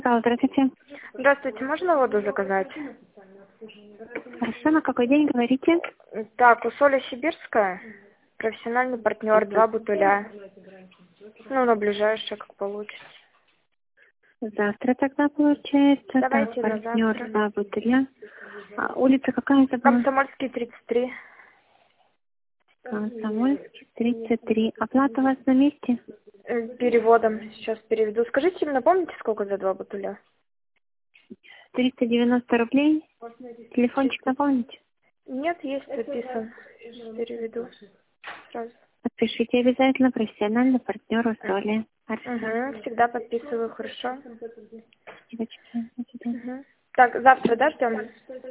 Здравствуйте. Здравствуйте, можно воду заказать? Хорошо, на какой день говорите? Так, усолье сибирское, профессиональный партнер, 2 бутыля. Ну, на ближайшее, как получится. Завтра тогда получается. Давайте Так, на партнер завтра. 2 бутыля. Улица какая это была? Комсомольский, 33. Комсомольский, 33. Оплата у вас на месте? Переводом сейчас переведу. Скажите, напомните, сколько за 2 бутыля? 390 рублей. Телефончик напомните? Нет, есть записан. Переведу сразу. Подпишите обязательно профессиональный партнер усолья. Угу, всегда подписываю, хорошо. Спасибо. До свидания. Угу. Так, завтра, да, ждем?